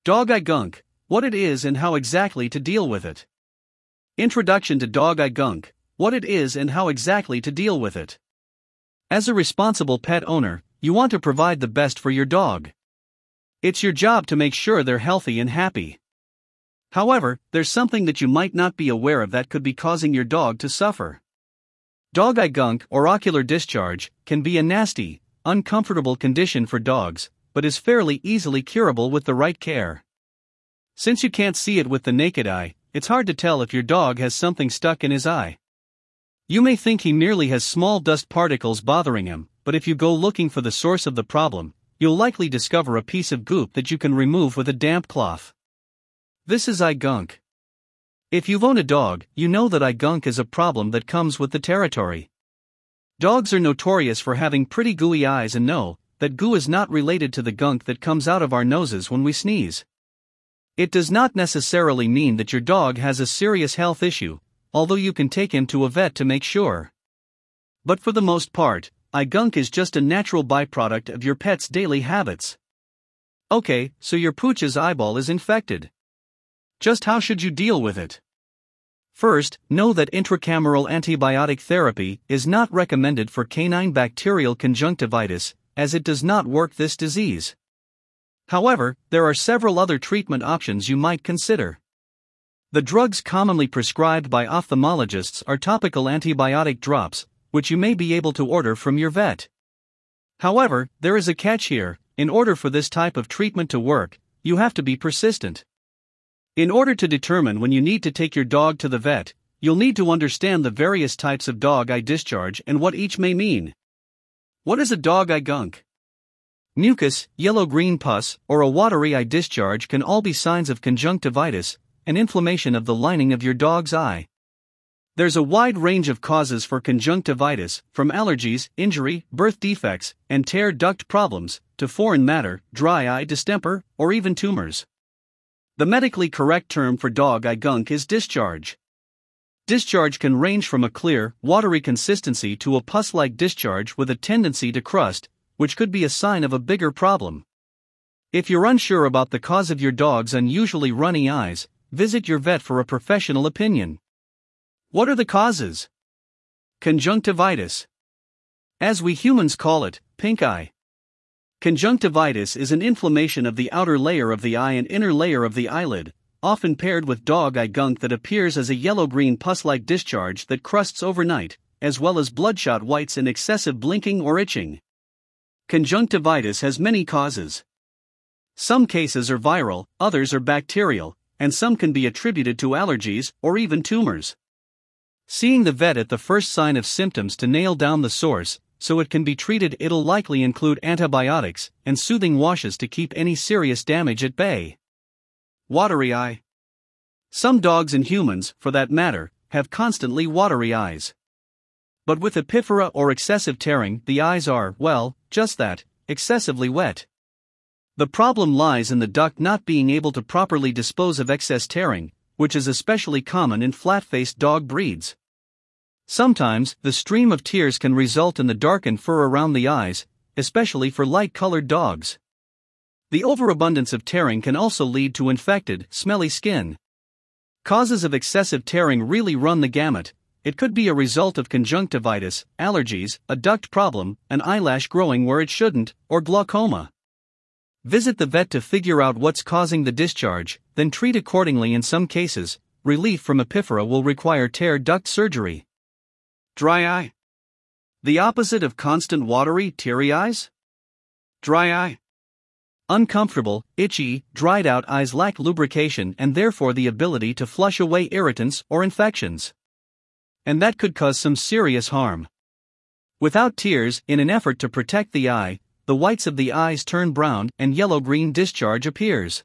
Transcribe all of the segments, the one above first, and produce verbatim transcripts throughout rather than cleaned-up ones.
Dog eye gunk, what it is and how exactly to deal with it. Introduction to dog eye gunk, what it is and how exactly to deal with it. As a responsible pet owner, you want to provide the best for your dog. It's your job to make sure they're healthy and happy. However, there's something that you might not be aware of that could be causing your dog to suffer. Dog eye gunk or ocular discharge can be a nasty, uncomfortable condition for dogs, but is fairly easily curable with the right care. Since you can't see it with the naked eye, it's hard to tell if your dog has something stuck in his eye. You may think he merely has small dust particles bothering him, but if you go looking for the source of the problem, you'll likely discover a piece of goop that you can remove with a damp cloth. This is eye gunk. If you've owned a dog, you know that eye gunk is a problem that comes with the territory. Dogs are notorious for having pretty gooey eyes and know that goo is not related to the gunk that comes out of our noses when we sneeze. It does not necessarily mean that your dog has a serious health issue, although you can take him to a vet to make sure. But for the most part, eye gunk is just a natural byproduct of your pet's daily habits. Okay, so your pooch's eyeball is infected. Just how should you deal with it? First, know that intracameral antibiotic therapy is not recommended for canine bacterial conjunctivitis, as it does not work this disease. However, there are several other treatment options you might consider. The drugs commonly prescribed by ophthalmologists are topical antibiotic drops, which you may be able to order from your vet. However, there is a catch here: in order for this type of treatment to work, you have to be persistent. In order to determine when you need to take your dog to the vet, you'll need to understand the various types of dog eye discharge and what each may mean. What is a dog eye gunk? Mucus, yellow-green pus, or a watery eye discharge can all be signs of conjunctivitis, an inflammation of the lining of your dog's eye. There's a wide range of causes for conjunctivitis, from allergies, injury, birth defects, and tear duct problems, to foreign matter, dry eye distemper, or even tumors. The medically correct term for dog eye gunk is discharge. Discharge can range from a clear, watery consistency to a pus-like discharge with a tendency to crust, which could be a sign of a bigger problem. If you're unsure about the cause of your dog's unusually runny eyes, visit your vet for a professional opinion. What are the causes? Conjunctivitis. As we humans call it, pink eye. Conjunctivitis is an inflammation of the outer layer of the eye and inner layer of the eyelid, often paired with dog eye gunk that appears as a yellow-green pus-like discharge that crusts overnight, as well as bloodshot whites and excessive blinking or itching. Conjunctivitis has many causes. Some cases are viral, others are bacterial, and some can be attributed to allergies or even tumors. Seeing the vet at the first sign of symptoms to nail down the source, so it can be treated. It'll likely include antibiotics and soothing washes to keep any serious damage at bay. Watery eye. Some dogs and humans, for that matter, have constantly watery eyes. But with epiphora or excessive tearing, the eyes are, well, just that, excessively wet. The problem lies in the duct not being able to properly dispose of excess tearing, which is especially common in flat-faced dog breeds. Sometimes, the stream of tears can result in the darkened fur around the eyes, especially for light-colored dogs. The overabundance of tearing can also lead to infected, smelly skin. Causes of excessive tearing really run the gamut. It could be a result of conjunctivitis, allergies, a duct problem, an eyelash growing where it shouldn't, or glaucoma. Visit the vet to figure out what's causing the discharge, then treat accordingly. In some cases, relief from epiphora will require tear duct surgery. Dry eye. The opposite of constant watery, teary eyes? Dry eye. Uncomfortable, itchy, dried-out eyes lack lubrication and therefore the ability to flush away irritants or infections. And that could cause some serious harm. Without tears, in an effort to protect the eye, the whites of the eyes turn brown and yellow-green discharge appears.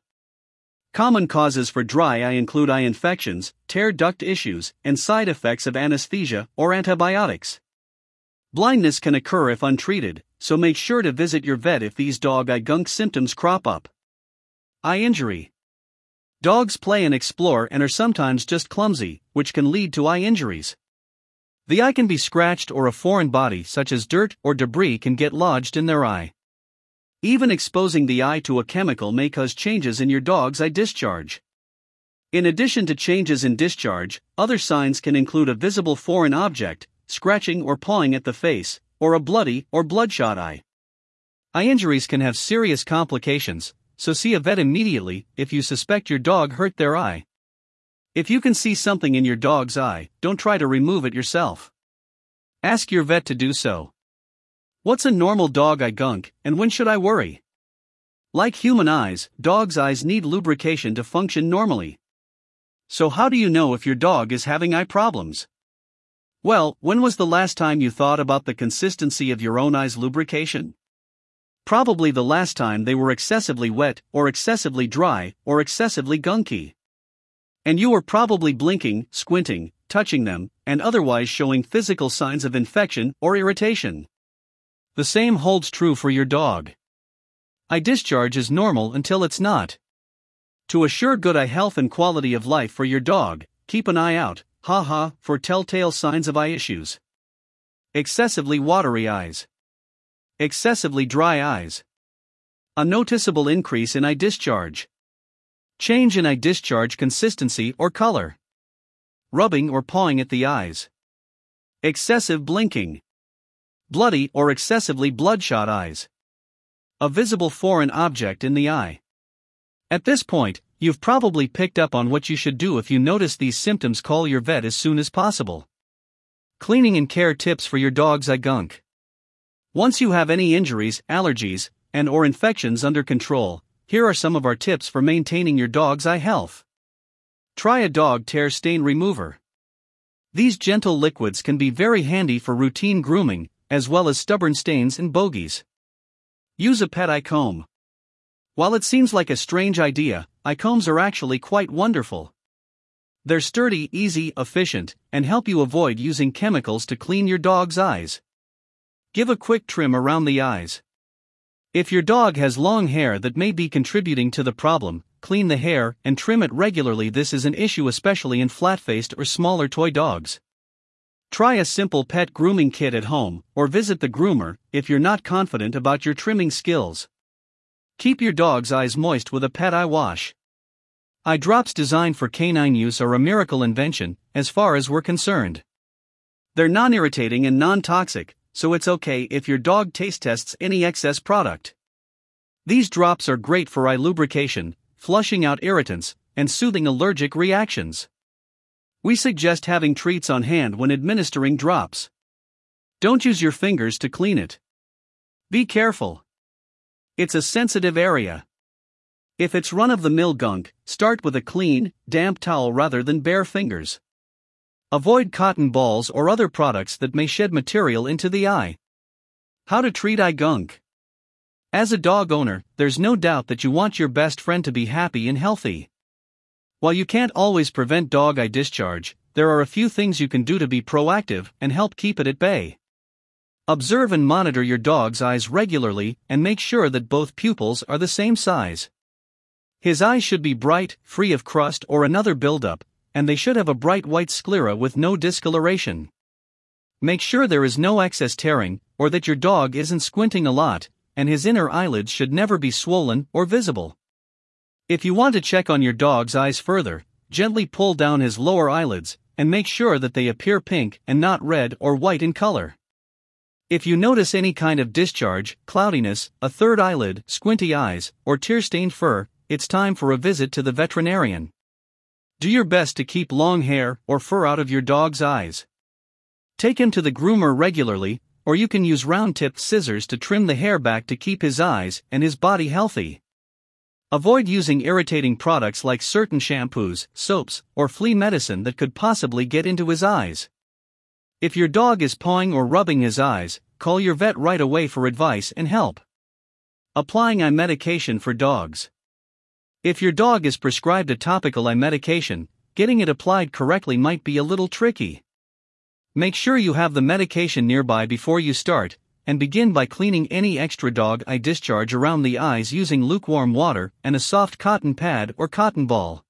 Common causes for dry eye include eye infections, tear duct issues, and side effects of anesthesia or antibiotics. Blindness can occur if untreated, so make sure to visit your vet if these dog eye gunk symptoms crop up. Eye injury. Dogs play and explore and are sometimes just clumsy, which can lead to eye injuries. The eye can be scratched or a foreign body such as dirt or debris can get lodged in their eye. Even exposing the eye to a chemical may cause changes in your dog's eye discharge. In addition to changes in discharge, other signs can include a visible foreign object, scratching or pawing at the face, or a bloody or bloodshot eye. Eye injuries can have serious complications, so see a vet immediately if you suspect your dog hurt their eye. If you can see something in your dog's eye, don't try to remove it yourself. Ask your vet to do so. What's a normal dog eye gunk, and when should I worry? Like human eyes, dogs' eyes need lubrication to function normally. So how do you know if your dog is having eye problems? Well, when was the last time you thought about the consistency of your own eye's lubrication? Probably the last time they were excessively wet, or excessively dry, or excessively gunky. And you were probably blinking, squinting, touching them, and otherwise showing physical signs of infection or irritation. The same holds true for your dog. Eye discharge is normal until it's not. To assure good eye health and quality of life for your dog, keep an eye out, haha, for telltale signs of eye issues. Excessively watery eyes. Excessively dry eyes. A noticeable increase in eye discharge. Change in eye discharge consistency or color. Rubbing or pawing at the eyes. Excessive blinking. Bloody or excessively bloodshot eyes. A visible foreign object in the eye. At this point, you've probably picked up on what you should do if you notice these symptoms. Call your vet as soon as possible. Cleaning and care tips for your dog's eye gunk. Once you have any injuries, allergies, and or infections under control, here are some of our tips for maintaining your dog's eye health. Try a dog tear stain remover. These gentle liquids can be very handy for routine grooming, as well as stubborn stains and bogies. Use a pet eye comb. While it seems like a strange idea, eye combs are actually quite wonderful. They're sturdy, easy, efficient, and help you avoid using chemicals to clean your dog's eyes. Give a quick trim around the eyes. If your dog has long hair that may be contributing to the problem, clean the hair and trim it regularly. This is an issue especially in flat-faced or smaller toy dogs. Try a simple pet grooming kit at home, or visit the groomer if you're not confident about your trimming skills. Keep your dog's eyes moist with a pet eye wash. Eye drops designed for canine use are a miracle invention, as far as we're concerned. They're non-irritating and non-toxic, so it's okay if your dog taste tests any excess product. These drops are great for eye lubrication, flushing out irritants, and soothing allergic reactions. We suggest having treats on hand when administering drops. Don't use your fingers to clean it. Be careful. It's a sensitive area. If it's run-of-the-mill gunk, start with a clean, damp towel rather than bare fingers. Avoid cotton balls or other products that may shed material into the eye. How to treat eye gunk. As a dog owner, there's no doubt that you want your best friend to be happy and healthy. While you can't always prevent dog eye discharge, there are a few things you can do to be proactive and help keep it at bay. Observe and monitor your dog's eyes regularly and make sure that both pupils are the same size. His eyes should be bright, free of crust or another buildup, and they should have a bright white sclera with no discoloration. Make sure there is no excess tearing, or that your dog isn't squinting a lot, and his inner eyelids should never be swollen or visible. If you want to check on your dog's eyes further, gently pull down his lower eyelids, and make sure that they appear pink and not red or white in color. If you notice any kind of discharge, cloudiness, a third eyelid, squinty eyes, or tear-stained fur, it's time for a visit to the veterinarian. Do your best to keep long hair or fur out of your dog's eyes. Take him to the groomer regularly, or you can use round-tipped scissors to trim the hair back to keep his eyes and his body healthy. Avoid using irritating products like certain shampoos, soaps, or flea medicine that could possibly get into his eyes. If your dog is pawing or rubbing his eyes, call your vet right away for advice and help. Applying eye medication for dogs. If your dog is prescribed a topical eye medication, getting it applied correctly might be a little tricky. Make sure you have the medication nearby before you start, and begin by cleaning any extra dog eye discharge around the eyes using lukewarm water and a soft cotton pad or cotton ball.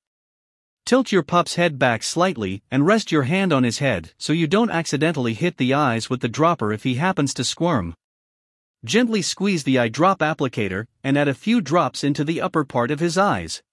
Tilt your pup's head back slightly and rest your hand on his head so you don't accidentally hit the eyes with the dropper if he happens to squirm. Gently squeeze the eye drop applicator and add a few drops into the upper part of his eyes.